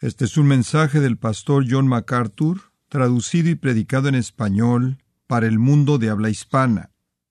Este es un mensaje del pastor John MacArthur, traducido y predicado en español para el mundo de habla hispana.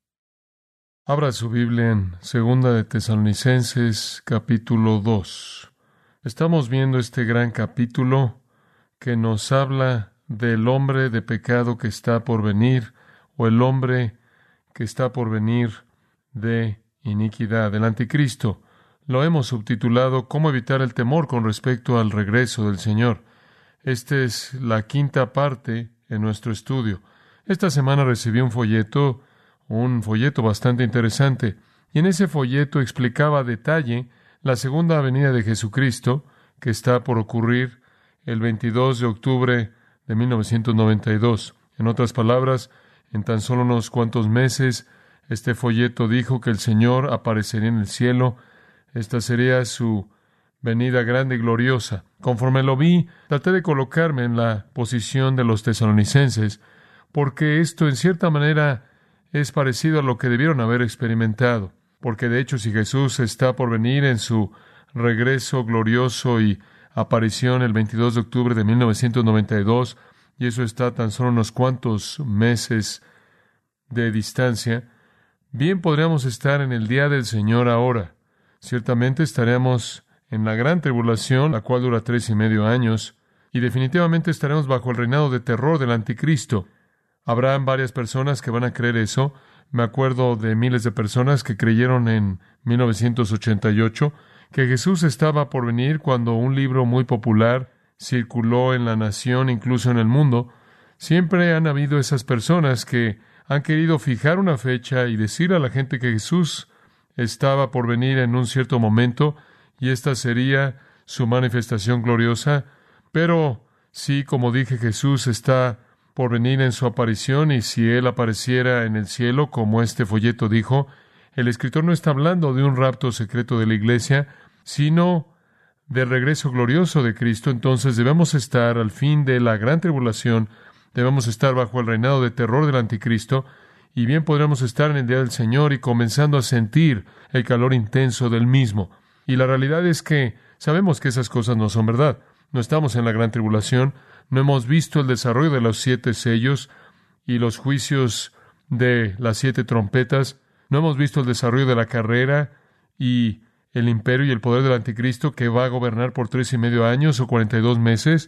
Abra su Biblia en 2 de Tesalonicenses, capítulo 2. Estamos viendo este gran capítulo que nos habla del hombre de pecado que está por venir, o el hombre que está por venir de iniquidad, del anticristo. Lo hemos subtitulado ¿Cómo evitar el temor con respecto al regreso del Señor? Esta es la quinta parte en nuestro estudio. Esta semana recibí un folleto bastante interesante, y en ese folleto explicaba a detalle la segunda venida de Jesucristo, que está por ocurrir el 22 de octubre de 1992. En otras palabras, en tan solo unos cuantos meses, este folleto dijo que el Señor aparecería en el cielo. Esta sería su venida grande y gloriosa. Conforme lo vi, traté de colocarme en la posición de los tesalonicenses, porque esto en cierta manera es parecido a lo que debieron haber experimentado. Porque de hecho, si Jesús está por venir en su regreso glorioso y aparición el 22 de octubre de 1992, y eso está tan solo unos cuantos meses de distancia, bien podríamos estar en el día del Señor ahora. Ciertamente estaremos en la gran tribulación, la cual dura 3.5 años, y definitivamente estaremos bajo el reinado de terror del anticristo. Habrán varias personas que van a creer eso. Me acuerdo de miles de personas que creyeron en 1988 que Jesús estaba por venir cuando un libro muy popular circuló en la nación, incluso en el mundo. Siempre han habido esas personas que han querido fijar una fecha y decir a la gente que Jesús estaba por venir en un cierto momento, y esta sería su manifestación gloriosa. Pero sí, como dije, Jesús está por venir en su aparición, y si Él apareciera en el cielo, como este folleto dijo, el escritor no está hablando de un rapto secreto de la iglesia, sino del regreso glorioso de Cristo. Entonces debemos estar al fin de la gran tribulación, debemos estar bajo el reinado de terror del anticristo, y bien podremos estar en el día del Señor y comenzando a sentir el calor intenso del mismo. Y la realidad es que sabemos que esas cosas no son verdad. No estamos en la gran tribulación, no hemos visto el desarrollo de los 7 sellos y los juicios de las 7 trompetas, no hemos visto el desarrollo de la carrera y el imperio y el poder del anticristo que va a gobernar por 3.5 años o 42 meses.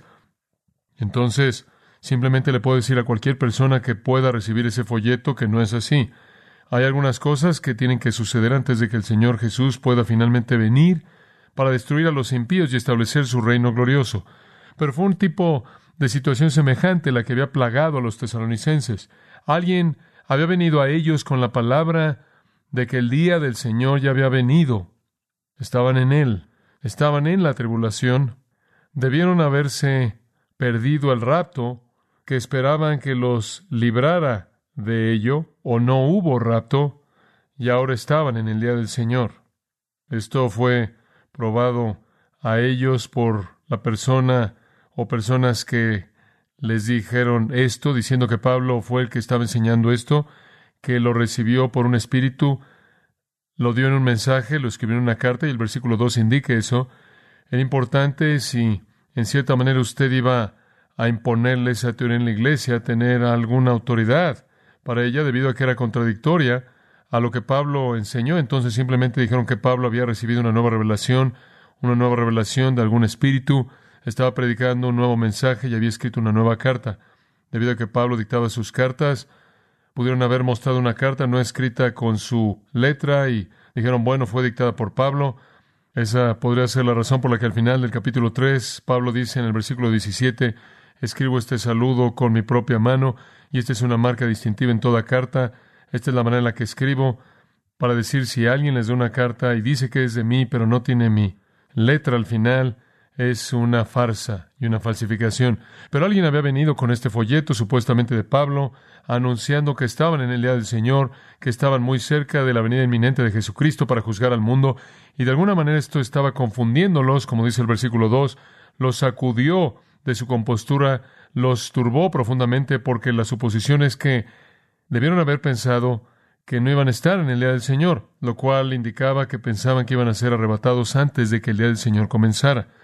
Entonces, simplemente le puedo decir a cualquier persona que pueda recibir ese folleto que no es así. Hay algunas cosas que tienen que suceder antes de que el Señor Jesús pueda finalmente venir para destruir a los impíos y establecer su reino glorioso. Pero fue un tipo de situación semejante la que había plagado a los tesalonicenses. Alguien había venido a ellos con la palabra de que el día del Señor ya había venido. Estaban en Él, estaban en la tribulación. Debieron haberse perdido el rapto, que esperaban que los librara de ello, o no hubo rapto, y ahora estaban en el día del Señor. Esto fue probado a ellos por la persona o personas que les dijeron esto, diciendo que Pablo fue el que estaba enseñando esto, que lo recibió por un espíritu, lo dio en un mensaje, lo escribió en una carta, y el versículo 2 indica eso. Era importante, si en cierta manera usted iba a imponerle esa teoría en la iglesia, tener alguna autoridad para ella, debido a que era contradictoria a lo que Pablo enseñó. Entonces simplemente dijeron que Pablo había recibido una nueva revelación de algún espíritu, estaba predicando un nuevo mensaje y había escrito una nueva carta. Debido a que Pablo dictaba sus cartas, pudieron haber mostrado una carta no escrita con su letra y dijeron, bueno, fue dictada por Pablo. Esa podría ser la razón por la que al final del capítulo 3, Pablo dice en el versículo 17, escribo este saludo con mi propia mano, y esta es una marca distintiva en toda carta. Esta es la manera en la que escribo, para decir si alguien les da una carta y dice que es de mí, pero no tiene mi letra al final, es una farsa y una falsificación. Pero alguien había venido con este folleto, supuestamente de Pablo, anunciando que estaban en el día del Señor, que estaban muy cerca de la venida inminente de Jesucristo para juzgar al mundo, y de alguna manera esto estaba confundiéndolos, como dice el versículo 2, los sacudió de su compostura, los turbó profundamente, porque la suposición es que debieron haber pensado que no iban a estar en el día del Señor, lo cual indicaba que pensaban que iban a ser arrebatados antes de que el día del Señor comenzara.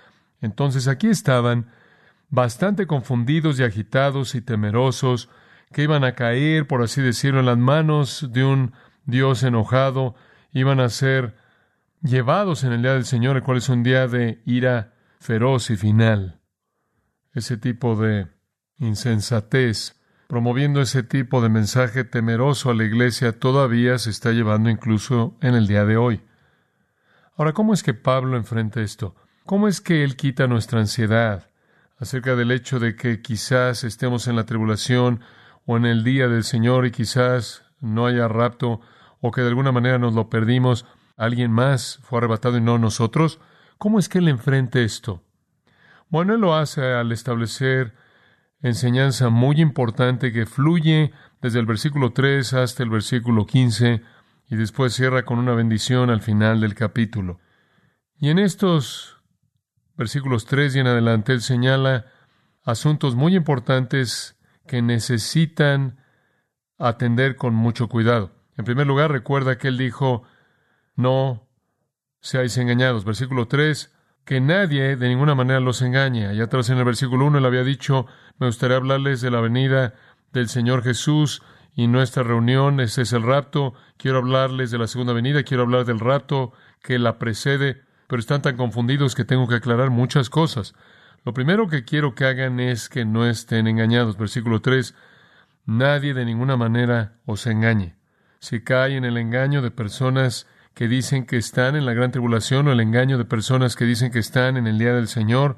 Entonces aquí estaban bastante confundidos y agitados y temerosos, que iban a caer, por así decirlo, en las manos de un Dios enojado, iban a ser llevados en el día del Señor, el cual es un día de ira feroz y final. Ese tipo de insensatez, promoviendo ese tipo de mensaje temeroso a la iglesia, todavía se está llevando incluso en el día de hoy. Ahora, ¿cómo es que Pablo enfrenta esto? ¿Cómo es que él quita nuestra ansiedad acerca del hecho de que quizás estemos en la tribulación o en el día del Señor y quizás no haya rapto o que de alguna manera nos lo perdimos, alguien más fue arrebatado y no nosotros? ¿Cómo es que él enfrenta esto? Bueno, él lo hace al establecer enseñanza muy importante que fluye desde el versículo 3 hasta el versículo 15 y después cierra con una bendición al final del capítulo. Y en estos versículos 3 y en adelante, él señala asuntos muy importantes que necesitan atender con mucho cuidado. En primer lugar, recuerda que él dijo, no seáis engañados. Versículo 3, que nadie de ninguna manera los engañe. Allá atrás en el versículo 1 él había dicho, me gustaría hablarles de la venida del Señor Jesús y nuestra reunión, ese es el rapto. Quiero hablarles de la segunda venida, quiero hablar del rapto que la precede, pero están tan confundidos que tengo que aclarar muchas cosas. Lo primero que quiero que hagan es que no estén engañados. Versículo 3, nadie de ninguna manera os engañe. Si cae en el engaño de personas que dicen que están en la gran tribulación o el engaño de personas que dicen que están en el día del Señor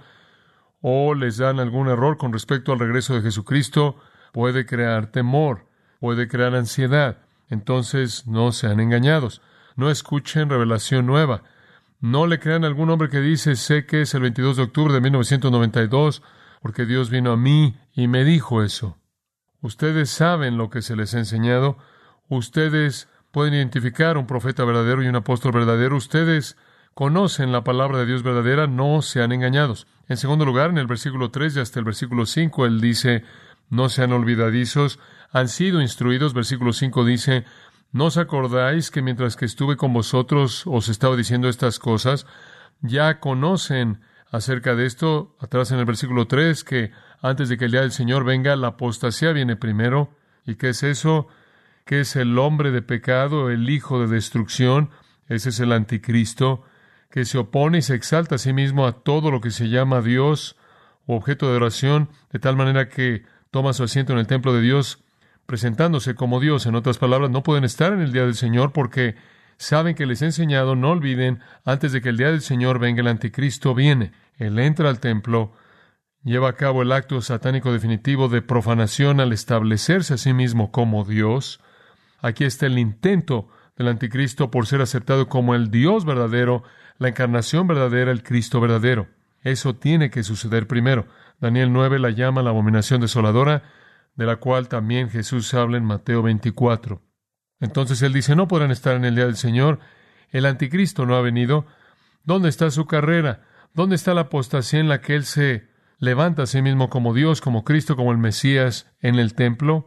o les dan algún error con respecto al regreso de Jesucristo, puede crear temor, puede crear ansiedad. Entonces no sean engañados. No escuchen revelación nueva. No le crean a algún hombre que dice, sé que es el 22 de octubre de 1992, porque Dios vino a mí y me dijo eso. Ustedes saben lo que se les ha enseñado. Ustedes pueden identificar un profeta verdadero y un apóstol verdadero. Ustedes conocen la palabra de Dios verdadera. No sean engañados. En segundo lugar, en el versículo 3 y hasta el versículo 5, él dice, no sean olvidadizos. Han sido instruidos. Versículo 5 dice, ¿no os acordáis que mientras que estuve con vosotros os estaba diciendo estas cosas? Ya conocen acerca de esto, atrás en el versículo 3, que antes de que el día del Señor venga, la apostasía viene primero. ¿Y qué es eso? ¿Qué es el hombre de pecado, el hijo de destrucción? Ese es el anticristo, que se opone y se exalta a sí mismo a todo lo que se llama Dios o objeto de oración, de tal manera que toma su asiento en el templo de Dios, presentándose como Dios. En otras palabras, no pueden estar en el día del Señor porque saben que les he enseñado, no olviden, antes de que el día del Señor venga, el anticristo viene. Él entra al templo, lleva a cabo el acto satánico definitivo de profanación al establecerse a sí mismo como Dios. Aquí está el intento del anticristo por ser aceptado como el Dios verdadero, la encarnación verdadera, el Cristo verdadero. Eso tiene que suceder primero. Daniel 9 la llama la abominación desoladora, de la cual también Jesús habla en Mateo 24. Entonces él dice, no podrán estar en el día del Señor. El anticristo no ha venido. ¿Dónde está su carrera? ¿Dónde está la apostasía en la que él se levanta a sí mismo como Dios, como Cristo, como el Mesías en el templo?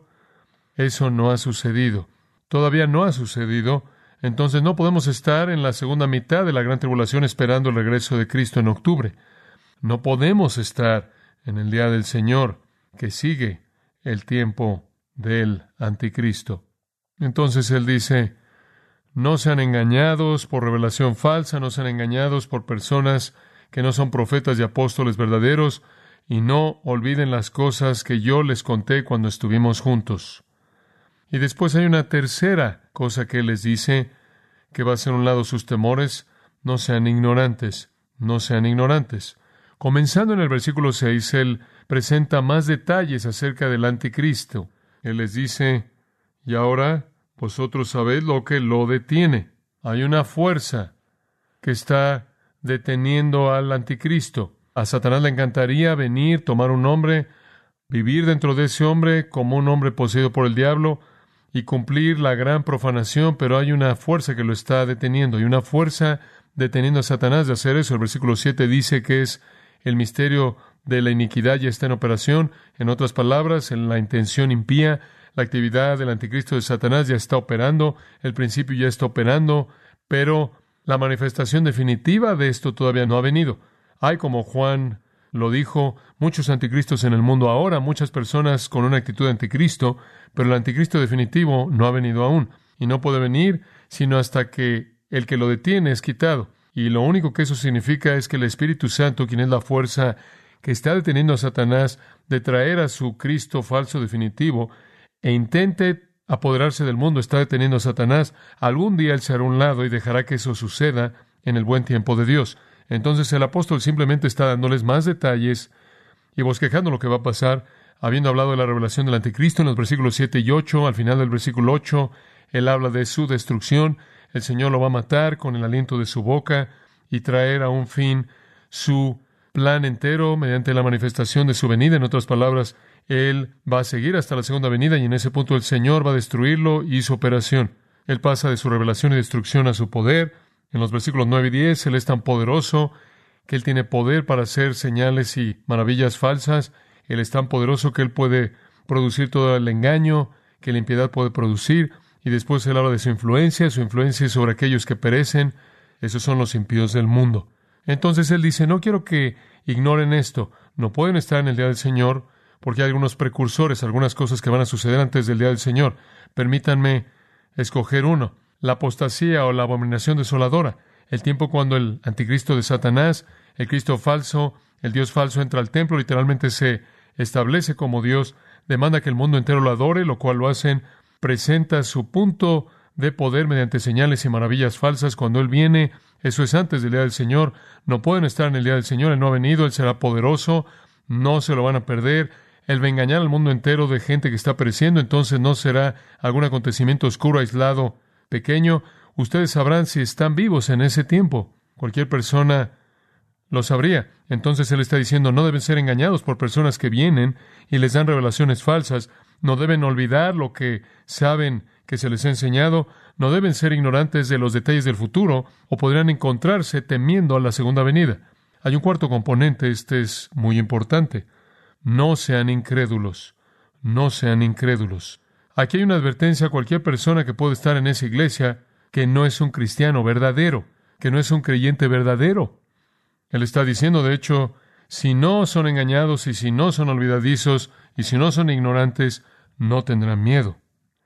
Eso no ha sucedido. Todavía no ha sucedido. Entonces no podemos estar en la segunda mitad de la gran tribulación esperando el regreso de Cristo en octubre. No podemos estar en el día del Señor que sigue el tiempo del anticristo. Entonces él dice, no sean engañados por revelación falsa, no sean engañados por personas que no son profetas y apóstoles verdaderos, y no olviden las cosas que yo les conté cuando estuvimos juntos. Y después hay una tercera cosa que él les dice, que va a ser a un lado sus temores, no sean ignorantes, no sean ignorantes. Comenzando en el versículo 6, él presenta más detalles acerca del anticristo. Él les dice, y ahora vosotros sabéis lo que lo detiene. Hay una fuerza que está deteniendo al anticristo. A Satanás le encantaría venir, tomar un hombre, vivir dentro de ese hombre como un hombre poseído por el diablo y cumplir la gran profanación, pero hay una fuerza que lo está deteniendo. Hay una fuerza deteniendo a Satanás de hacer eso. El versículo 7 dice que es el misterio de la iniquidad ya está en operación. En otras palabras, en la intención impía, la actividad del anticristo de Satanás ya está operando, el principio ya está operando, pero la manifestación definitiva de esto todavía no ha venido. Hay, como Juan lo dijo, muchos anticristos en el mundo ahora, muchas personas con una actitud de anticristo, pero el anticristo definitivo no ha venido aún, y no puede venir sino hasta que el que lo detiene es quitado. Y lo único que eso significa es que el Espíritu Santo, quien es la fuerza que está deteniendo a Satanás de traer a su Cristo falso definitivo e intente apoderarse del mundo, está deteniendo a Satanás. Algún día él se hará a un lado y dejará que eso suceda en el buen tiempo de Dios. Entonces el apóstol simplemente está dándoles más detalles y bosquejando lo que va a pasar, habiendo hablado de la revelación del anticristo en los versículos 7 y 8, al final del versículo 8, él habla de su destrucción. El Señor lo va a matar con el aliento de su boca y traer a un fin su plan entero mediante la manifestación de su venida. En otras palabras, Él va a seguir hasta la segunda venida y en ese punto el Señor va a destruirlo y su operación. Él pasa de su revelación y destrucción a su poder. En los versículos 9 y 10, Él es tan poderoso que Él tiene poder para hacer señales y maravillas falsas. Él es tan poderoso que Él puede producir todo el engaño que la impiedad puede producir. Y después Él habla de su influencia es sobre aquellos que perecen. Esos son los impíos del mundo. Entonces Él dice, no quiero que ignoren esto. No pueden estar en el día del Señor porque hay algunos precursores, algunas cosas que van a suceder antes del día del Señor. Permítanme escoger uno. La apostasía o la abominación desoladora. El tiempo cuando el anticristo de Satanás, el Cristo falso, el Dios falso entra al templo, literalmente se establece como Dios, demanda que el mundo entero lo adore, lo cual lo hacen, presenta su punto de poder mediante señales y maravillas falsas. Cuando Él viene, eso es antes del día del Señor. No pueden estar en el día del Señor. Él no ha venido. Él será poderoso. No se lo van a perder. Él va a engañar al mundo entero de gente que está pereciendo. Entonces no será algún acontecimiento oscuro, aislado, pequeño. Ustedes sabrán si están vivos en ese tiempo. Cualquier persona lo sabría. Entonces Él está diciendo, no deben ser engañados por personas que vienen y les dan revelaciones falsas. No deben olvidar lo que saben que se les ha enseñado. No deben ser ignorantes de los detalles del futuro o podrían encontrarse temiendo a la segunda venida. Hay un cuarto componente, este es muy importante. No sean incrédulos. No sean incrédulos. Aquí hay una advertencia a cualquier persona que puede estar en esa iglesia que no es un cristiano verdadero, que no es un creyente verdadero. Él está diciendo, de hecho, si no son engañados y si no son olvidadizos y si no son ignorantes, no tendrán miedo.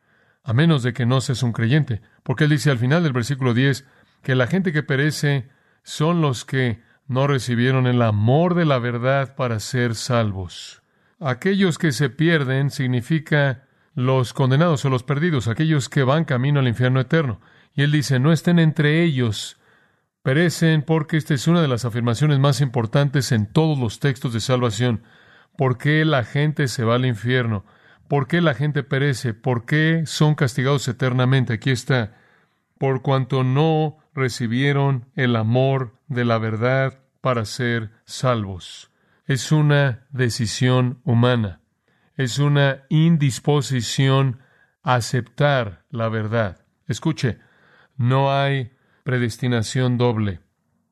A menos de que no seas un creyente. Porque Él dice al final del versículo 10 que la gente que perece son los que no recibieron el amor de la verdad para ser salvos. Aquellos que se pierden significa los condenados o los perdidos, aquellos que van camino al infierno eterno. Y Él dice, no estén entre ellos. Perecen porque esta es una de las afirmaciones más importantes en todos los textos de salvación. ¿Por qué la gente se va al infierno? ¿Por qué la gente perece? ¿Por qué son castigados eternamente? Aquí está. Por cuanto no recibieron el amor de la verdad para ser salvos. Es una decisión humana. Es una indisposición a aceptar la verdad. Escuche, no hay predestinación doble.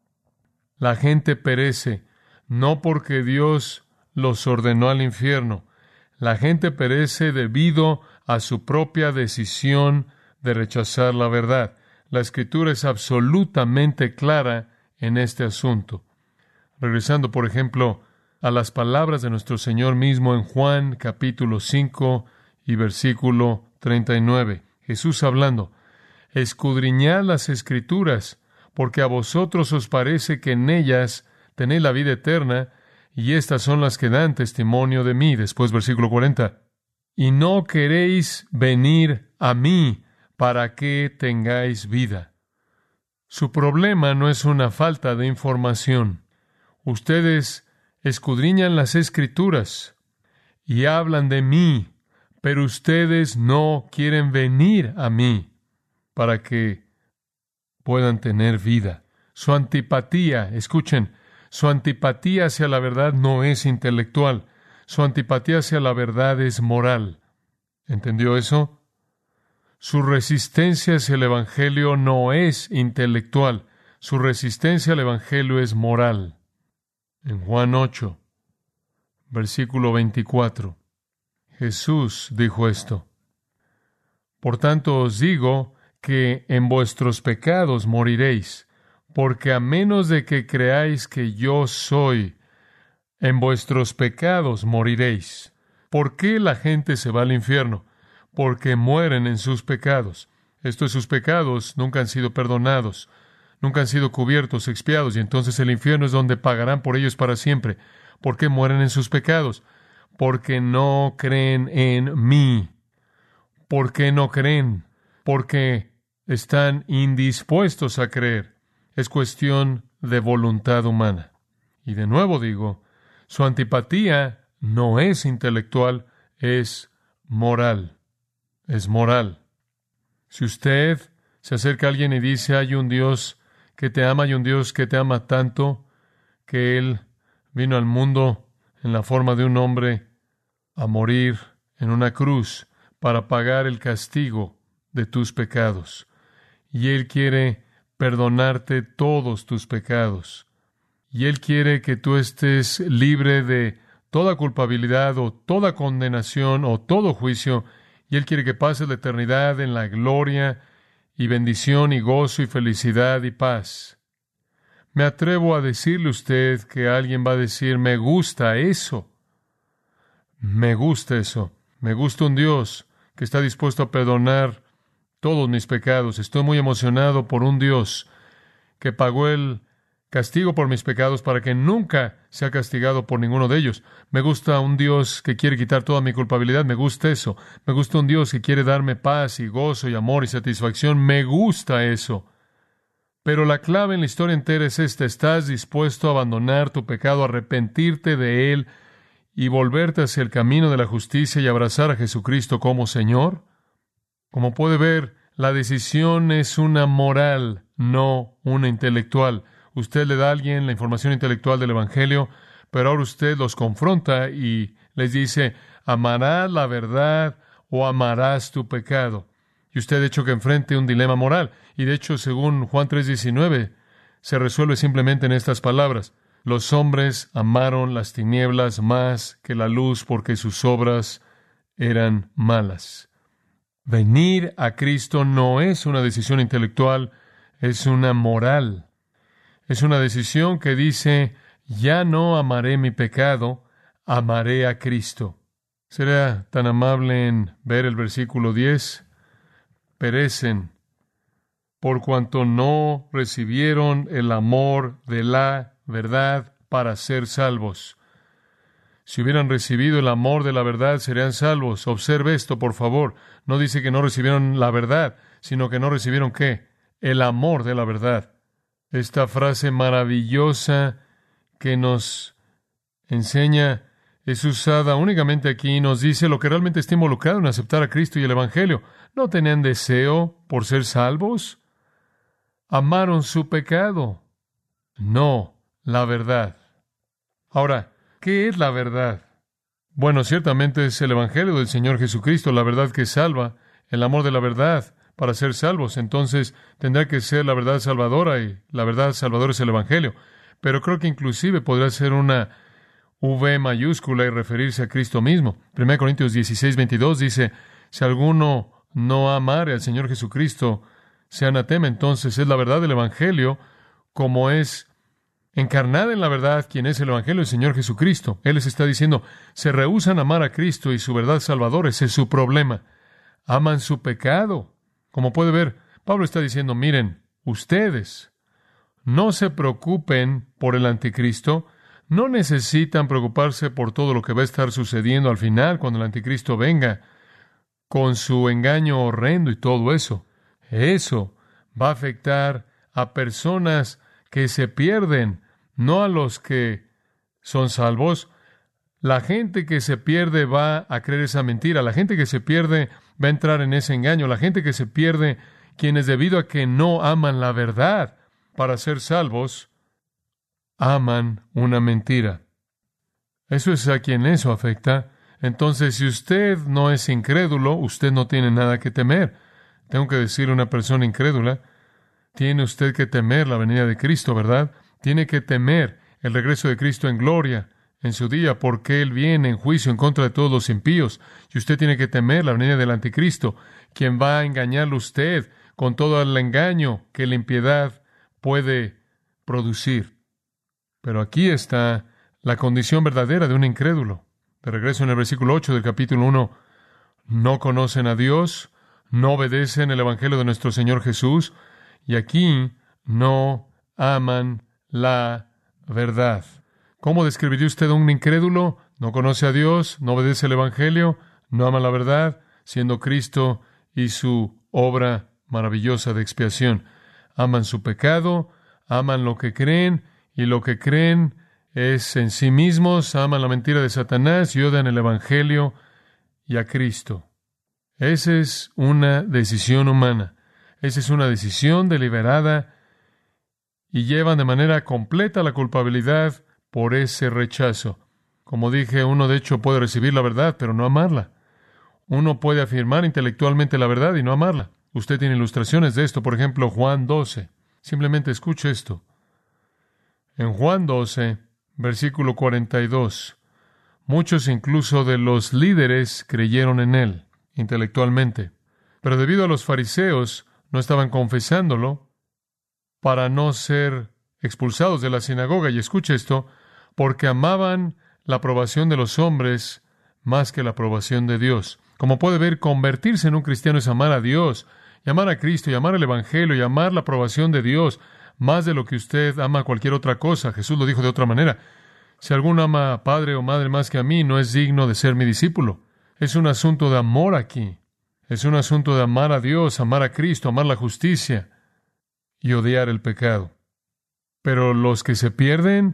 La gente perece no porque Dios los ordenó al infierno. La gente perece debido a su propia decisión de rechazar la verdad. La Escritura es absolutamente clara en este asunto. Regresando, por ejemplo, a las palabras de nuestro Señor mismo en Juan capítulo 5 y versículo 39. Jesús hablando, escudriñad las Escrituras, porque a vosotros os parece que en ellas tenéis la vida eterna, y estas son las que dan testimonio de mí. Después, versículo 40. Y no queréis venir a mí para que tengáis vida. Su problema no es una falta de información. Ustedes escudriñan las Escrituras y hablan de mí, pero ustedes no quieren venir a mí para que puedan tener vida. Su antipatía, escuchen, su antipatía hacia la verdad no es intelectual. Su antipatía hacia la verdad es moral. ¿Entendió eso? Su resistencia hacia el Evangelio no es intelectual. Su resistencia al Evangelio es moral. En Juan 8, versículo 24, Jesús dijo esto. Por tanto os digo que en vuestros pecados moriréis, porque a menos de que creáis que yo soy, en vuestros pecados moriréis. ¿Por qué la gente se va al infierno? Porque mueren en sus pecados. Sus pecados nunca han sido perdonados, nunca han sido cubiertos, expiados, y entonces el infierno es donde pagarán por ellos para siempre. ¿Por qué mueren en sus pecados? Porque no creen en mí. ¿Por qué no creen? Porque están indispuestos a creer. Es cuestión de voluntad humana. Y de nuevo digo, su antipatía no es intelectual, es moral. Es moral. Si usted se acerca a alguien y dice, hay un Dios que te ama y un Dios que te ama tanto, que Él vino al mundo en la forma de un hombre a morir en una cruz para pagar el castigo de tus pecados. Y Él quiere perdonarte todos tus pecados. Y Él quiere que tú estés libre de toda culpabilidad o toda condenación o todo juicio. Y Él quiere que pases la eternidad en la gloria y bendición y gozo y felicidad y paz. Me atrevo a decirle a usted que alguien va a decir, me gusta eso. Me gusta eso. Me gusta un Dios que está dispuesto a perdonar todos mis pecados. Estoy muy emocionado por un Dios que pagó el castigo por mis pecados para que nunca sea castigado por ninguno de ellos. Me gusta un Dios que quiere quitar toda mi culpabilidad. Me gusta eso. Me gusta un Dios que quiere darme paz y gozo y amor y satisfacción. Me gusta eso. Pero la clave en la historia entera es esta. ¿Estás dispuesto a abandonar tu pecado, arrepentirte de él y volverte hacia el camino de la justicia y abrazar a Jesucristo como Señor? Como puede ver, la decisión es una moral, no una intelectual. Usted le da a alguien la información intelectual del Evangelio, pero ahora usted los confronta y les dice, ¿amarás la verdad o amarás tu pecado? Y usted, de hecho, que enfrente un dilema moral. Y de hecho, según Juan 3:19, se resuelve simplemente en estas palabras. Los hombres amaron las tinieblas más que la luz porque sus obras eran malas. Venir a Cristo no es una decisión intelectual, es una moral. Es una decisión que dice, ya no amaré mi pecado, amaré a Cristo. ¿Será tan amable en ver el versículo 10? Perecen por cuanto no recibieron el amor de la verdad para ser salvos. Si hubieran recibido el amor de la verdad, serían salvos. Observe esto, por favor. No dice que no recibieron la verdad, sino que no recibieron ¿qué? El amor de la verdad. Esta frase maravillosa que nos enseña es usada únicamente aquí y nos dice lo que realmente está involucrado en aceptar a Cristo y el Evangelio. ¿No tenían deseo por ser salvos? ¿Amaron su pecado? No, la verdad. Ahora, ¿qué es la verdad? Bueno, ciertamente es el Evangelio del Señor Jesucristo, la verdad que salva, el amor de la verdad para ser salvos. Entonces, tendrá que ser la verdad salvadora y la verdad salvadora es el Evangelio. Pero creo que inclusive podrá ser una V mayúscula y referirse a Cristo mismo. 1 Corintios 16:22 dice, si alguno no amare al Señor Jesucristo, sea anatema. Entonces, es la verdad del Evangelio como es encarnada en la verdad, quien es el Evangelio del Señor Jesucristo. Él les está diciendo, se rehúsan a amar a Cristo y su verdad salvadora, ese es su problema. Aman su pecado. Como puede ver, Pablo está diciendo, miren, ustedes no se preocupen por el anticristo, no necesitan preocuparse por todo lo que va a estar sucediendo al final cuando el anticristo venga, con su engaño horrendo y todo eso. Eso va a afectar a personas que se pierden, no a los que son salvos. La gente que se pierde va a creer esa mentira. La gente que se pierde va a entrar en ese engaño. La gente que se pierde, quienes debido a que no aman la verdad para ser salvos, aman una mentira. Eso es a quien eso afecta. Entonces, si usted no es incrédulo, usted no tiene nada que temer. Tengo que decir a una persona incrédula, tiene usted que temer la venida de Cristo, ¿verdad? Tiene que temer el regreso de Cristo en gloria en su día, porque Él viene en juicio en contra de todos los impíos. Y usted tiene que temer la venida del anticristo, quien va a engañarle a usted con todo el engaño que la impiedad puede producir. Pero aquí está la condición verdadera de un incrédulo. De regreso en el versículo 8 del capítulo 1, no conocen a Dios, no obedecen el Evangelio de nuestro Señor Jesús, y aquí no aman la verdad. ¿Cómo describiría usted a un incrédulo? No conoce a Dios, no obedece el Evangelio, no ama la verdad, siendo Cristo y su obra maravillosa de expiación. Aman su pecado, aman lo que creen, y lo que creen es en sí mismos, aman la mentira de Satanás y odian el Evangelio y a Cristo. Esa es una decisión humana. Esa es una decisión deliberada y llevan de manera completa la culpabilidad por ese rechazo. Como dije, uno de hecho puede recibir la verdad, pero no amarla. Uno puede afirmar intelectualmente la verdad y no amarla. Usted tiene ilustraciones de esto, por ejemplo, Juan 12. Simplemente escuche esto. En Juan 12, versículo 42, muchos incluso de los líderes creyeron en él intelectualmente, pero debido a los fariseos no estaban confesándolo para no ser expulsados de la sinagoga. Y escuche esto, porque amaban la aprobación de los hombres más que la aprobación de Dios. Como puede ver, convertirse en un cristiano es amar a Dios, y amar a Cristo, y amar el Evangelio, y amar la aprobación de Dios, más de lo que usted ama cualquier otra cosa. Jesús lo dijo de otra manera. Si alguno ama a padre o madre más que a mí, no es digno de ser mi discípulo. Es un asunto de amor aquí. Es un asunto de amar a Dios, amar a Cristo, amar la justicia y odiar el pecado. Pero los que se pierden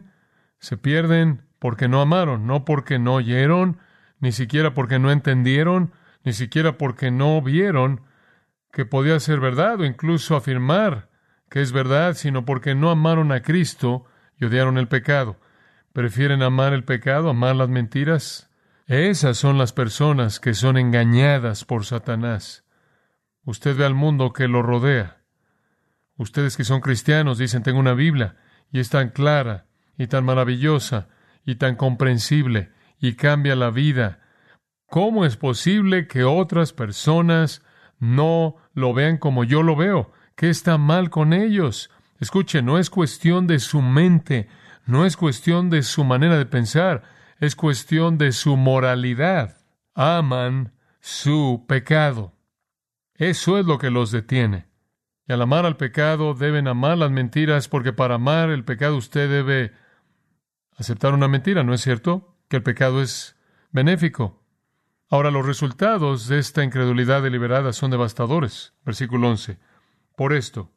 porque no amaron, no porque no oyeron, ni siquiera porque no entendieron, ni siquiera porque no vieron que podía ser verdad o incluso afirmar que es verdad, sino porque no amaron a Cristo y odiaron el pecado. ¿Prefieren amar el pecado, amar las mentiras? Esas son las personas que son engañadas por Satanás. Usted ve al mundo que lo rodea. Ustedes que son cristianos dicen, tengo una Biblia, y es tan clara, y tan maravillosa, y tan comprensible, y cambia la vida. ¿Cómo es posible que otras personas no lo vean como yo lo veo? ¿Qué está mal con ellos? Escuche, no es cuestión de su mente, no es cuestión de su manera de pensar, es cuestión de su moralidad. Aman su pecado. Eso es lo que los detiene. Y al amar al pecado, deben amar las mentiras, porque para amar el pecado usted debe aceptar una mentira, ¿no es cierto? Que el pecado es benéfico. Ahora, los resultados de esta incredulidad deliberada son devastadores. Versículo 11. Por esto,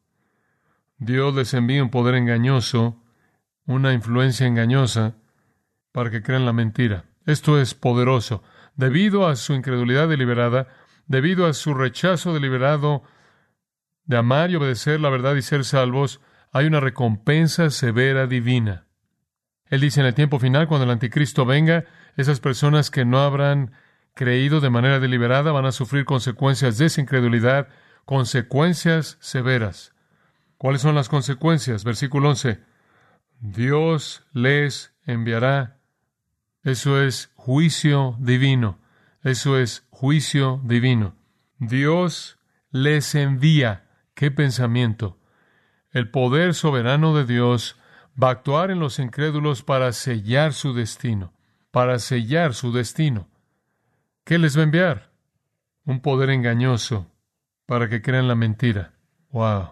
Dios les envía un poder engañoso, una influencia engañosa, para que crean la mentira. Esto es poderoso. Debido a su incredulidad deliberada, debido a su rechazo deliberado de amar y obedecer la verdad y ser salvos, hay una recompensa severa divina. Él dice en el tiempo final, cuando el anticristo venga, esas personas que no habrán creído de manera deliberada van a sufrir consecuencias de esa incredulidad, consecuencias severas. ¿Cuáles son las consecuencias? Versículo 11. Dios les enviará. Eso es juicio divino. Eso es juicio divino. Dios les envía. ¿Qué pensamiento? El poder soberano de Dios va a actuar en los incrédulos para sellar su destino. Para sellar su destino. ¿Qué les va a enviar? Un poder engañoso para que crean la mentira. ¡Wow!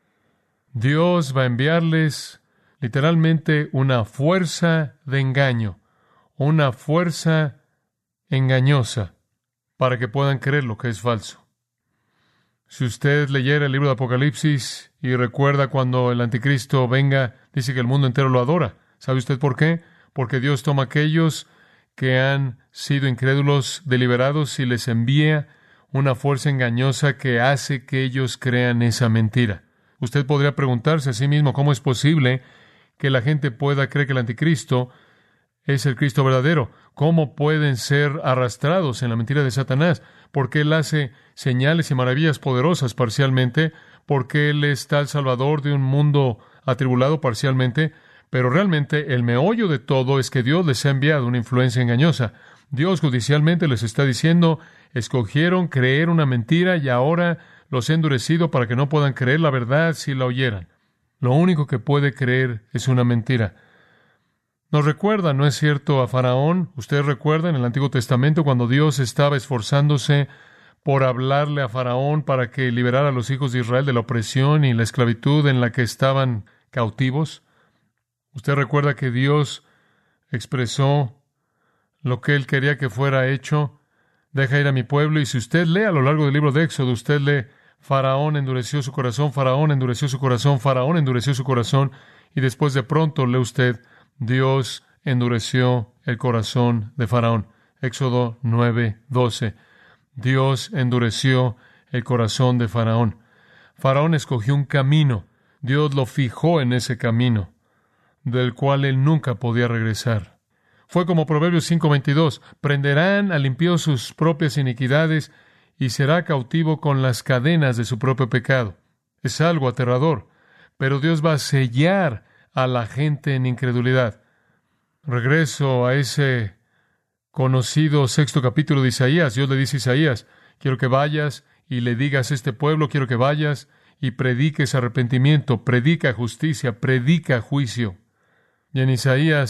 Dios va a enviarles literalmente una fuerza de engaño, una fuerza engañosa para que puedan creer lo que es falso. Si usted leyera el libro de Apocalipsis y recuerda cuando el anticristo venga, dice que el mundo entero lo adora. ¿Sabe usted por qué? Porque Dios toma a aquellos que han sido incrédulos deliberados y les envía una fuerza engañosa que hace que ellos crean esa mentira. Usted podría preguntarse a sí mismo cómo es posible que la gente pueda creer que el anticristo es el Cristo verdadero. ¿Cómo pueden ser arrastrados en la mentira de Satanás? Porque Él hace señales y maravillas poderosas parcialmente, porque Él es tal Salvador de un mundo atribulado parcialmente, pero realmente el meollo de todo es que Dios les ha enviado una influencia engañosa. Dios judicialmente les está diciendo, escogieron creer una mentira y ahora los he endurecido para que no puedan creer la verdad si la oyeran. Lo único que puede creer es una mentira. Nos recuerda, ¿no es cierto?, a Faraón. Ustedes recuerdan en el Antiguo Testamento cuando Dios estaba esforzándose por hablarle a Faraón para que liberara a los hijos de Israel de la opresión y la esclavitud en la que estaban cautivos. Usted recuerda que Dios expresó lo que Él quería que fuera hecho. Deja ir a mi pueblo. Y si usted lee a lo largo del libro de Éxodo, usted lee, Faraón endureció su corazón, Faraón endureció su corazón, Faraón endureció su corazón. Y después de pronto lee usted, Dios endureció el corazón de Faraón. Éxodo 9:12. Dios endureció el corazón de Faraón. Faraón escogió un camino. Dios lo fijó en ese camino, del cual él nunca podía regresar. Fue como Proverbios 5:22, prenderán al impío sus propias iniquidades y será cautivo con las cadenas de su propio pecado. Es algo aterrador, pero Dios va a sellar a la gente en incredulidad. Regreso a ese conocido 6º capítulo de Isaías. Dios le dice a Isaías, quiero que vayas y le digas a este pueblo, quiero que vayas y prediques arrepentimiento, predica justicia, predica juicio. Y en Isaías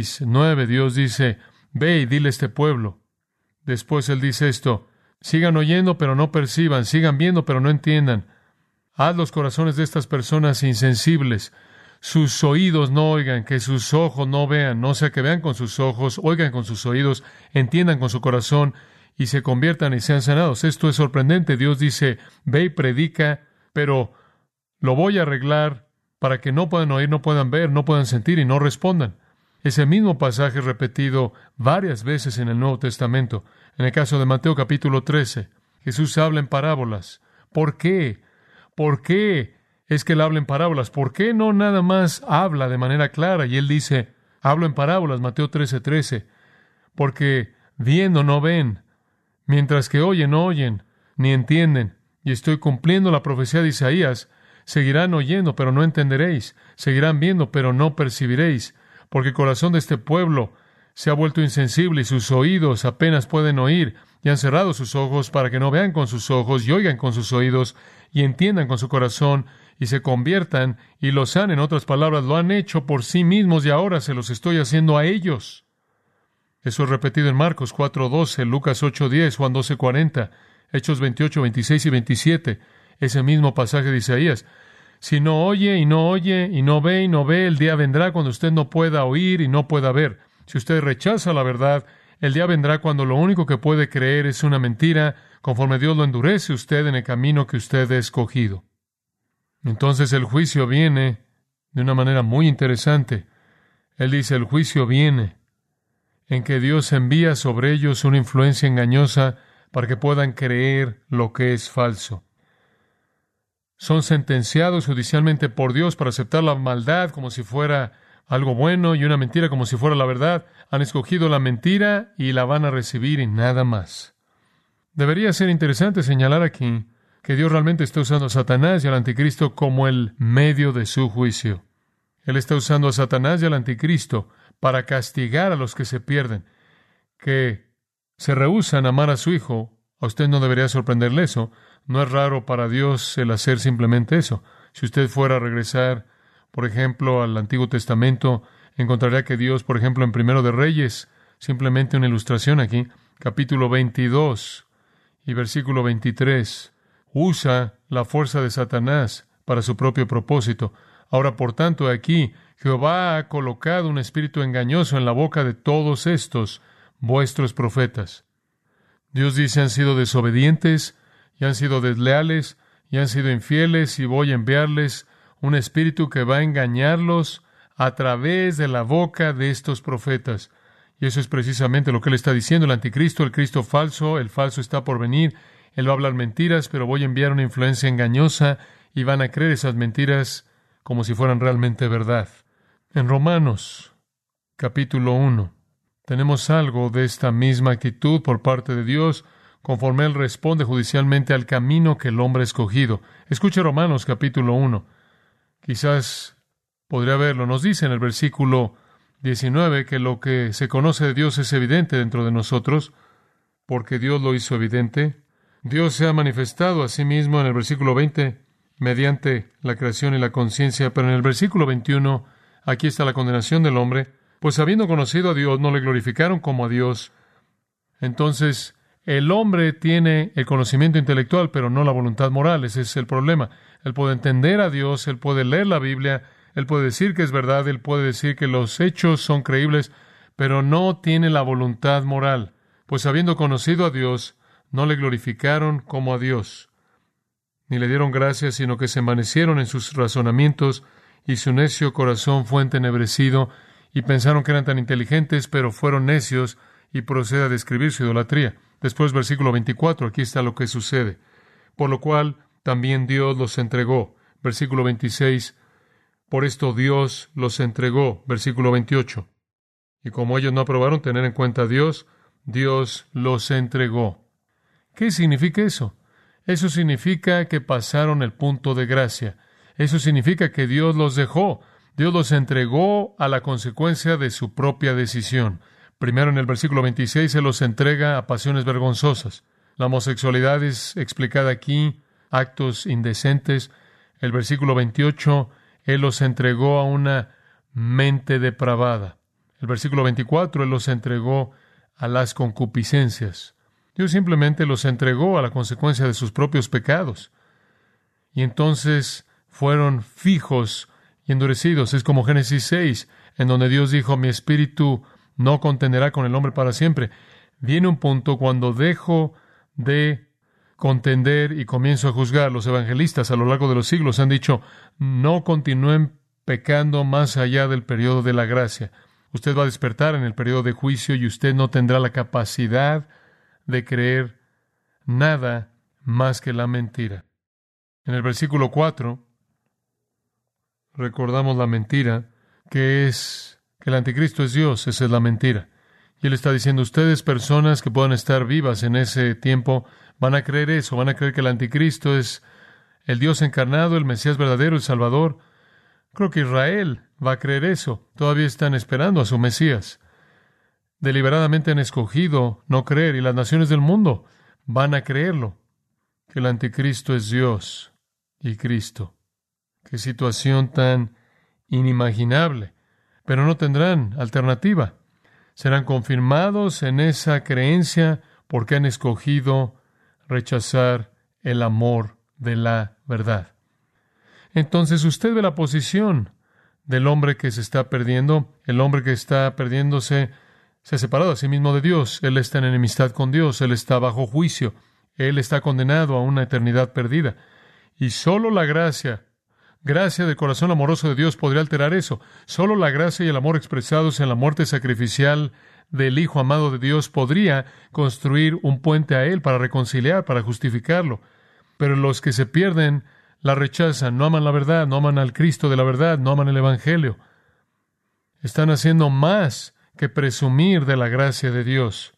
6:9 Dios dice, ve y dile a este pueblo. Después Él dice esto, sigan oyendo pero no perciban, sigan viendo pero no entiendan. Haz los corazones de estas personas insensibles, sus oídos no oigan, que sus ojos no vean, no sea que vean con sus ojos, oigan con sus oídos, entiendan con su corazón y se conviertan y sean sanados. Esto es sorprendente. Dios dice, ve y predica, pero lo voy a arreglar para que no puedan oír, no puedan ver, no puedan sentir y no respondan. Ese mismo pasaje es repetido varias veces en el Nuevo Testamento. En el caso de Mateo capítulo 13, Jesús habla en parábolas. ¿Por qué? ¿Por qué es que Él habla en parábolas? ¿Por qué no nada más habla de manera clara? Y Él dice, hablo en parábolas, Mateo 13:13, porque viendo no ven, mientras que oyen no oyen, ni entienden. Y estoy cumpliendo la profecía de Isaías. Seguirán oyendo, pero no entenderéis. Seguirán viendo, pero no percibiréis. Porque el corazón de este pueblo se ha vuelto insensible y sus oídos apenas pueden oír. Y han cerrado sus ojos para que no vean con sus ojos y oigan con sus oídos y entiendan con su corazón y se conviertan y lo sanen. En otras palabras, lo han hecho por sí mismos y ahora se los estoy haciendo a ellos. Eso es repetido en Marcos 4:12, Lucas 8:10, Juan 12:40, Hechos 28:26 y 27. Ese mismo pasaje de Isaías. Si no oye y no oye y no ve, el día vendrá cuando usted no pueda oír y no pueda ver. Si usted rechaza la verdad, el día vendrá cuando lo único que puede creer es una mentira, conforme Dios lo endurece usted en el camino que usted ha escogido. Entonces el juicio viene de una manera muy interesante. Él dice, el juicio viene en que Dios envía sobre ellos una influencia engañosa para que puedan creer lo que es falso. Son sentenciados judicialmente por Dios para aceptar la maldad como si fuera algo bueno y una mentira como si fuera la verdad. Han escogido la mentira y la van a recibir y nada más. Debería ser interesante señalar aquí que Dios realmente está usando a Satanás y al anticristo como el medio de su juicio. Él está usando a Satanás y al anticristo para castigar a los que se pierden, que se rehúsan a amar a su Hijo. A usted no debería sorprenderle eso. No es raro para Dios el hacer simplemente eso. Si usted fuera a regresar, por ejemplo, al Antiguo Testamento, encontraría que Dios, por ejemplo, en Primero de Reyes, simplemente una ilustración aquí, capítulo 22 y versículo 23, usa la fuerza de Satanás para su propio propósito. Ahora, por tanto, aquí Jehová ha colocado un espíritu engañoso en la boca de todos estos vuestros profetas. Dios dice, han sido desobedientes, y han sido desleales, y han sido infieles, y voy a enviarles un espíritu que va a engañarlos a través de la boca de estos profetas. Y eso es precisamente lo que Él está diciendo, el anticristo, el Cristo falso, el falso está por venir. Él va a hablar mentiras, pero voy a enviar una influencia engañosa, y van a creer esas mentiras como si fueran realmente verdad. En Romanos, capítulo 1, tenemos algo de esta misma actitud por parte de Dios, conforme Él responde judicialmente al camino que el hombre ha escogido. Escuche Romanos capítulo 1. Quizás podría verlo. Nos dice en el versículo 19 que lo que se conoce de Dios es evidente dentro de nosotros, porque Dios lo hizo evidente. Dios se ha manifestado a sí mismo en el versículo 20, mediante la creación y la conciencia. Pero en el versículo 21, aquí está la condenación del hombre. Pues habiendo conocido a Dios, no le glorificaron como a Dios. Entonces, el hombre tiene el conocimiento intelectual, pero no la voluntad moral. Ese es el problema. Él puede entender a Dios, él puede leer la Biblia, él puede decir que es verdad, él puede decir que los hechos son creíbles, pero no tiene la voluntad moral. Pues habiendo conocido a Dios, no le glorificaron como a Dios, ni le dieron gracias, sino que se envanecieron en sus razonamientos, y su necio corazón fue entenebrecido, y pensaron que eran tan inteligentes, pero fueron necios, y procede a describir su idolatría. Después, versículo 24, aquí está lo que sucede. Por lo cual, también Dios los entregó. Versículo 26, por esto Dios los entregó. Versículo 28. Y como ellos no aprobaron tener en cuenta a Dios, Dios los entregó. ¿Qué significa eso? Eso significa que pasaron el punto de gracia. Eso significa que Dios los dejó. Dios los entregó a la consecuencia de su propia decisión. Primero, en el versículo 26, se los entrega a pasiones vergonzosas. La homosexualidad es explicada aquí, actos indecentes. El versículo 28, Él los entregó a una mente depravada. El versículo 24, Él los entregó a las concupiscencias. Dios simplemente los entregó a la consecuencia de sus propios pecados. Y entonces fueron fijos y endurecidos. Es como Génesis 6, en donde Dios dijo, mi espíritu no contenderá con el hombre para siempre. Viene un punto cuando dejo de contender y comienzo a juzgar. Los evangelistas a lo largo de los siglos han dicho, no continúen pecando más allá del periodo de la gracia. Usted va a despertar en el periodo de juicio y usted no tendrá la capacidad de creer nada más que la mentira. En el versículo 4, recordamos la mentira, que es que el anticristo es Dios. Esa es la mentira. Y Él está diciendo, ustedes, personas que puedan estar vivas en ese tiempo, van a creer eso, van a creer que el anticristo es el Dios encarnado, el Mesías verdadero, el Salvador. Creo que Israel va a creer eso. Todavía están esperando a su Mesías. Deliberadamente han escogido no creer, y las naciones del mundo van a creerlo, que el anticristo es Dios y Cristo. Qué situación tan inimaginable. Pero no tendrán alternativa. Serán confirmados en esa creencia porque han escogido rechazar el amor de la verdad. Entonces usted ve la posición del hombre que se está perdiendo. El hombre que está perdiéndose se ha separado a sí mismo de Dios. Él está en enemistad con Dios. Él está bajo juicio. Él está condenado a una eternidad perdida. Y solo la gracia del corazón amoroso de Dios podría alterar eso. Solo la gracia y el amor expresados en la muerte sacrificial del Hijo amado de Dios podría construir un puente a Él para reconciliar, para justificarlo. Pero los que se pierden la rechazan, no aman la verdad, no aman al Cristo de la verdad, no aman el Evangelio. Están haciendo más que presumir de la gracia de Dios.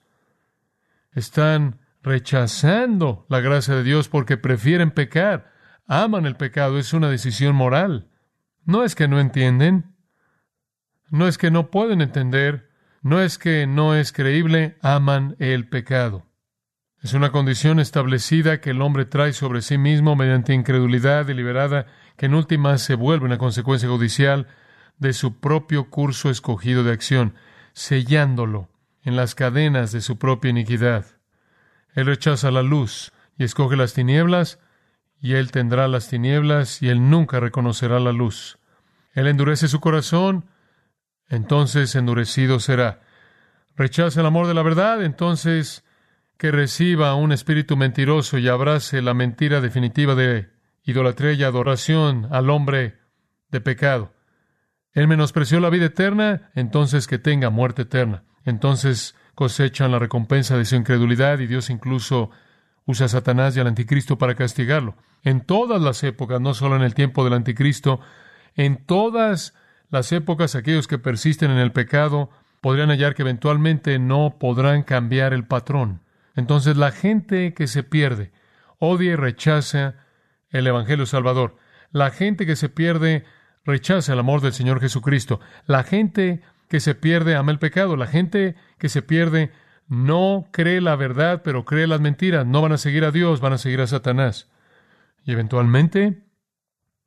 Están rechazando la gracia de Dios porque prefieren pecar. Aman el pecado, es una decisión moral. No es que no entienden, no es que no pueden entender, no es que no es creíble, aman el pecado. Es una condición establecida que el hombre trae sobre sí mismo mediante incredulidad deliberada, que en última se vuelve una consecuencia judicial de su propio curso escogido de acción, sellándolo en las cadenas de su propia iniquidad. Él rechaza la luz y escoge las tinieblas, y él tendrá las tinieblas, y él nunca reconocerá la luz. Él endurece su corazón, entonces endurecido será. Rechaza el amor de la verdad, entonces que reciba un espíritu mentiroso y abrace la mentira definitiva de idolatría y adoración al hombre de pecado. Él menospreció la vida eterna, entonces que tenga muerte eterna. Entonces cosechan la recompensa de su incredulidad, y Dios incluso usa a Satanás y al anticristo para castigarlo. En todas las épocas, no solo en el tiempo del anticristo, en todas las épocas, aquellos que persisten en el pecado podrían hallar que eventualmente no podrán cambiar el patrón. Entonces la gente que se pierde odia y rechaza el Evangelio Salvador. La gente que se pierde rechaza el amor del Señor Jesucristo. La gente que se pierde ama el pecado. La gente que se pierde no cree la verdad, pero cree las mentiras. No van a seguir a Dios, van a seguir a Satanás. Y eventualmente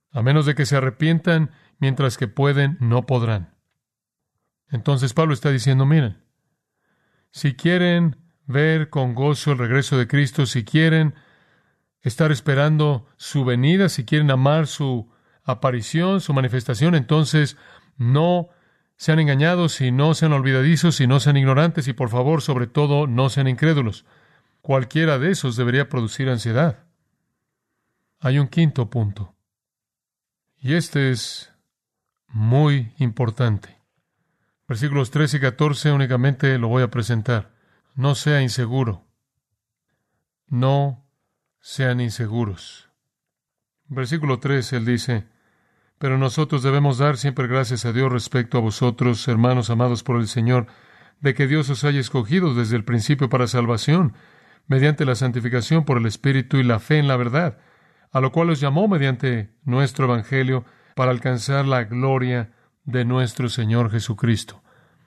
A menos de que se arrepientan, mientras que pueden, no podrán. Entonces Pablo está diciendo, miren, si quieren ver con gozo el regreso de Cristo, si quieren estar esperando su venida, si quieren amar su aparición, su manifestación, entonces no sean engañados y no sean olvidadizos y no sean ignorantes y, por favor, sobre todo, no sean incrédulos. Cualquiera de esos debería producir ansiedad. Hay un quinto punto, y este es muy importante. Versículos 13 y 14 únicamente lo voy a presentar. No sea inseguro. No sean inseguros. Versículo 13, él dice, pero nosotros debemos dar siempre gracias a Dios respecto a vosotros, hermanos amados por el Señor, de que Dios os haya escogido desde el principio para salvación, mediante la santificación por el Espíritu y la fe en la verdad, a lo cual os llamó mediante nuestro Evangelio para alcanzar la gloria de nuestro Señor Jesucristo.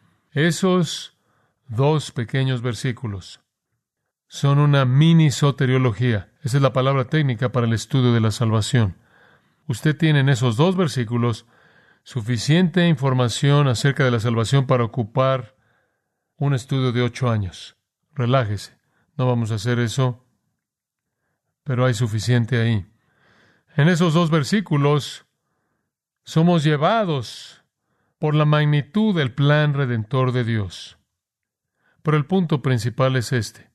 Esos dos pequeños versículos son una mini soteriología. Esa es la palabra técnica para el estudio de la salvación. Usted tiene en esos dos versículos suficiente información acerca de la salvación para ocupar un estudio de 8 años. Relájese. No vamos a hacer eso, pero hay suficiente ahí. En esos dos versículos somos llevados por la magnitud del plan redentor de Dios. Pero el punto principal es este.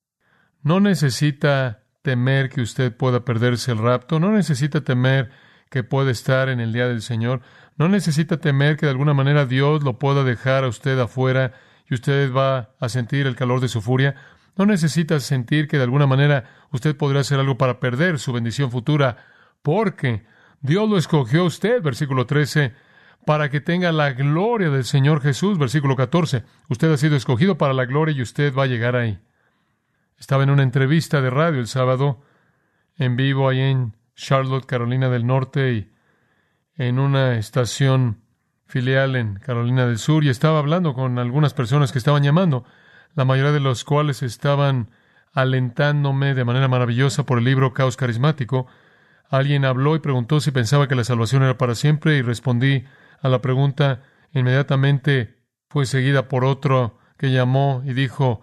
No necesita temer que usted pueda perderse el rapto, no necesita temer que pueda estar en el día del Señor, no necesita temer que de alguna manera Dios lo pueda dejar a usted afuera y usted va a sentir el calor de su furia. No necesita sentir que de alguna manera usted podrá hacer algo para perder su bendición futura, porque Dios lo escogió a usted, versículo 13, para que tenga la gloria del Señor Jesús, versículo 14. Usted ha sido escogido para la gloria y usted va a llegar ahí. Estaba en una entrevista de radio el sábado, en vivo ahí en Charlotte, Carolina del Norte, y en una estación filial en Carolina del Sur, y estaba hablando con algunas personas que estaban llamando, la mayoría de los cuales estaban alentándome de manera maravillosa por el libro Caos Carismático. Alguien habló y preguntó si pensaba que la salvación era para siempre, y respondí a la pregunta. Inmediatamente fue seguida por otro que llamó y dijo,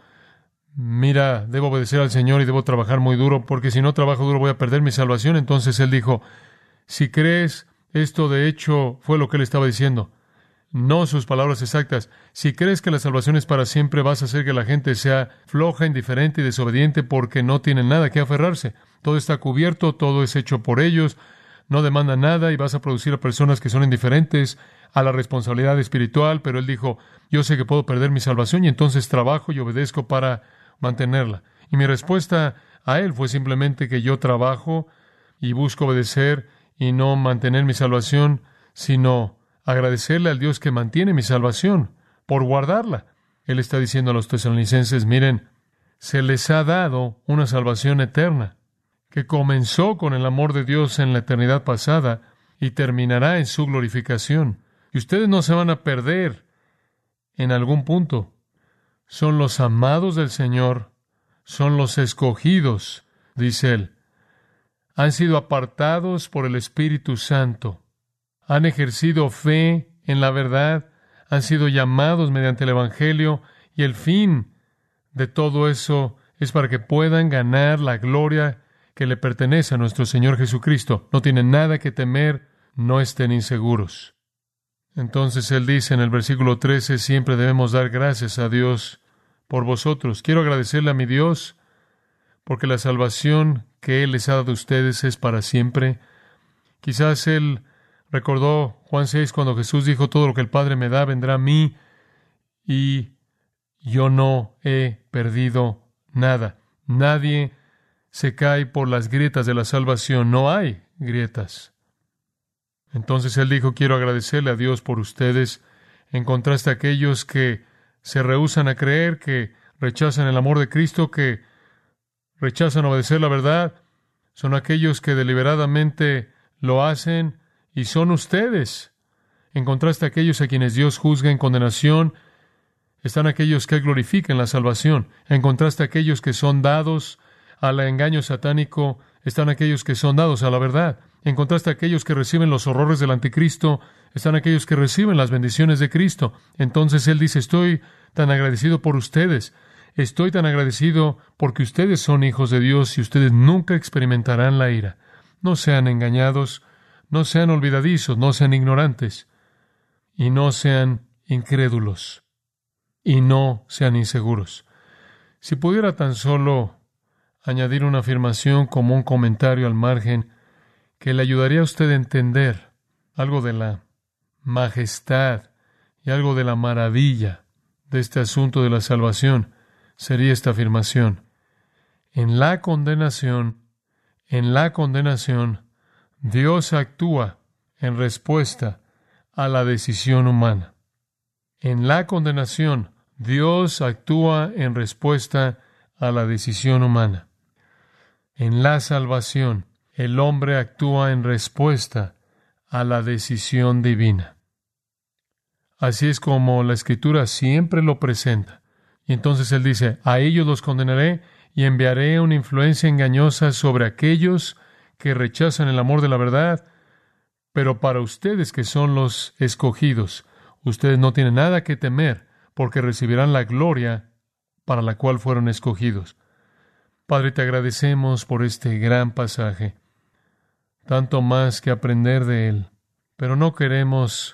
mira, debo obedecer al Señor y debo trabajar muy duro, porque si no trabajo duro voy a perder mi salvación. Entonces él dijo, si crees, esto de hecho fue lo que él estaba diciendo, no sus palabras exactas, si crees que la salvación es para siempre, vas a hacer que la gente sea floja, indiferente y desobediente porque no tienen nada que aferrarse. Todo está cubierto, todo es hecho por ellos, no demandan nada y vas a producir a personas que son indiferentes a la responsabilidad espiritual. Pero él dijo, yo sé que puedo perder mi salvación y entonces trabajo y obedezco para mantenerla. Y mi respuesta a él fue simplemente que yo trabajo y busco obedecer y no mantener mi salvación, sino agradecerle al Dios que mantiene mi salvación por guardarla. Él está diciendo a los tesalonicenses, miren, se les ha dado una salvación eterna que comenzó con el amor de Dios en la eternidad pasada y terminará en su glorificación. Y ustedes no se van a perder en algún punto. Son los amados del Señor, son los escogidos, dice él. Han sido apartados por el Espíritu Santo. Han ejercido fe en la verdad, han sido llamados mediante el Evangelio, y el fin de todo eso es para que puedan ganar la gloria que le pertenece a nuestro Señor Jesucristo. No tienen nada que temer, no estén inseguros. Entonces él dice en el versículo 13, siempre debemos dar gracias a Dios por vosotros. Quiero agradecerle a mi Dios porque la salvación que Él les ha dado a ustedes es para siempre. Quizás él recordó Juan 6 cuando Jesús dijo, todo lo que el Padre me da vendrá a mí y yo no he perdido nada. Nadie se cae por las grietas de la salvación. No hay grietas. Entonces él dijo, quiero agradecerle a Dios por ustedes, en contraste a aquellos que se rehúsan a creer, que rechazan el amor de Cristo, que rechazan obedecer la verdad. Son aquellos que deliberadamente lo hacen y son ustedes. En contraste a aquellos a quienes Dios juzga en condenación, están aquellos que glorifican la salvación. En contraste a aquellos que son dados al engaño satánico, están aquellos que son dados a la verdad. En contraste a aquellos que reciben los horrores del anticristo, están aquellos que reciben las bendiciones de Cristo. Entonces Él dice, estoy tan agradecido por ustedes. Estoy tan agradecido porque ustedes son hijos de Dios y ustedes nunca experimentarán la ira. No sean engañados, no sean olvidadizos, no sean ignorantes, y no sean incrédulos, y no sean inseguros. Si pudiera tan solo añadir una afirmación como un comentario al margen que le ayudaría a usted a entender algo de la majestad y algo de la maravilla de este asunto de la salvación, sería esta afirmación. En la condenación, Dios actúa en respuesta a la decisión humana. En la condenación, Dios actúa en respuesta a la decisión humana. En la salvación, el hombre actúa en respuesta a la decisión divina. Así es como la Escritura siempre lo presenta. Y entonces Él dice, a ellos los condenaré y enviaré una influencia engañosa sobre aquellos que rechazan el amor de la verdad. Pero para ustedes que son los escogidos, ustedes no tienen nada que temer, porque recibirán la gloria para la cual fueron escogidos. Padre, te agradecemos por este gran pasaje. Tanto más que aprender de él, pero no queremos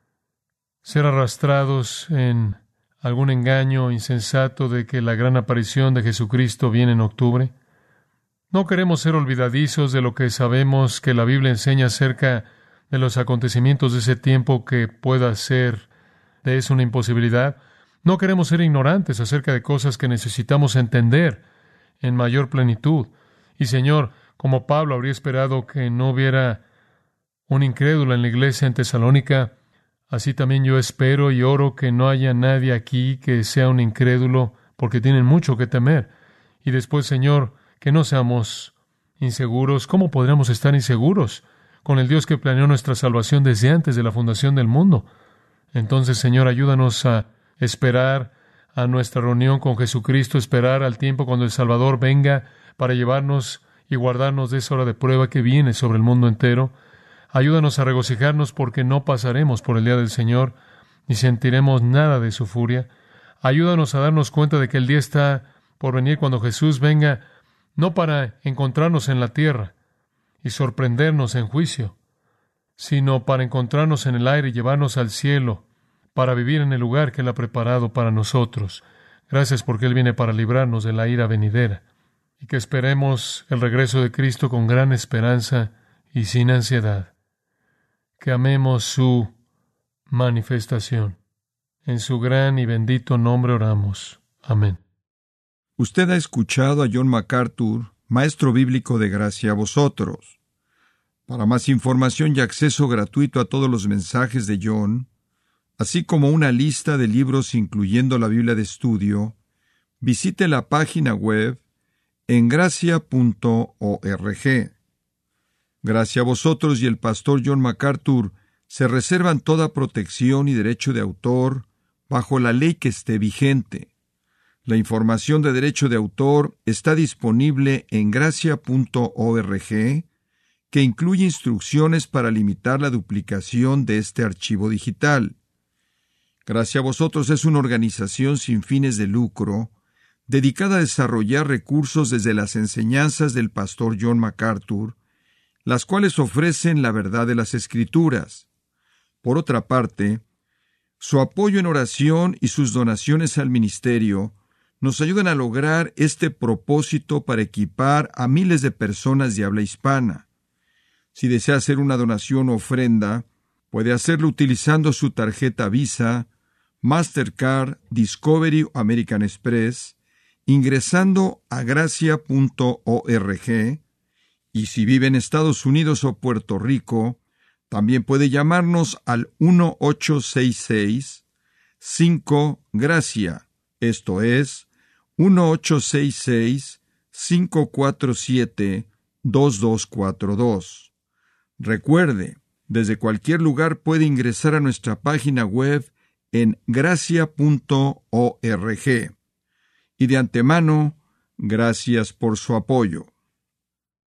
ser arrastrados en algún engaño insensato de que la gran aparición de Jesucristo viene en octubre. No queremos ser olvidadizos de lo que sabemos que la Biblia enseña acerca de los acontecimientos de ese tiempo que pueda ser de eso una imposibilidad. No queremos ser ignorantes acerca de cosas que necesitamos entender en mayor plenitud. Y Señor, como Pablo habría esperado que no hubiera un incrédulo en la iglesia en Tesalónica, así también yo espero y oro que no haya nadie aquí que sea un incrédulo, porque tienen mucho que temer. Y después, Señor, que no seamos inseguros. ¿Cómo podríamos estar inseguros con el Dios que planeó nuestra salvación desde antes de la fundación del mundo? Entonces, Señor, ayúdanos a esperar a nuestra reunión con Jesucristo, esperar al tiempo cuando el Salvador venga para llevarnos y guardarnos de esa hora de prueba que viene sobre el mundo entero. Ayúdanos a regocijarnos porque no pasaremos por el día del Señor ni sentiremos nada de su furia. Ayúdanos a darnos cuenta de que el día está por venir cuando Jesús venga, no para encontrarnos en la tierra y sorprendernos en juicio, sino para encontrarnos en el aire y llevarnos al cielo, para vivir en el lugar que Él ha preparado para nosotros. Gracias porque Él viene para librarnos de la ira venidera, y que esperemos el regreso de Cristo con gran esperanza y sin ansiedad. Que amemos su manifestación. En su gran y bendito nombre oramos. Amén. Usted ha escuchado a John MacArthur, maestro bíblico de gracia a vosotros. Para más información y acceso gratuito a todos los mensajes de John, así como una lista de libros incluyendo la Biblia de estudio, visite la página web en gracia.org. Gracia a vosotros y el pastor John MacArthur se reservan toda protección y derecho de autor bajo la ley que esté vigente. La información de derecho de autor está disponible en gracia.org, que incluye instrucciones para limitar la duplicación de este archivo digital. Gracia a vosotros es una organización sin fines de lucro, dedicada a desarrollar recursos desde las enseñanzas del pastor John MacArthur, las cuales ofrecen la verdad de las Escrituras. Por otra parte, su apoyo en oración y sus donaciones al ministerio nos ayudan a lograr este propósito para equipar a miles de personas de habla hispana. Si desea hacer una donación o ofrenda, puede hacerlo utilizando su tarjeta Visa, Mastercard, Discovery o American Express, ingresando a gracia.org, y si vive en Estados Unidos o Puerto Rico, también puede llamarnos al 1-866-5-GRACIA, esto es, 1-866-547-2242. Recuerde, desde cualquier lugar puede ingresar a nuestra página web en gracia.org. Y de antemano, gracias por su apoyo.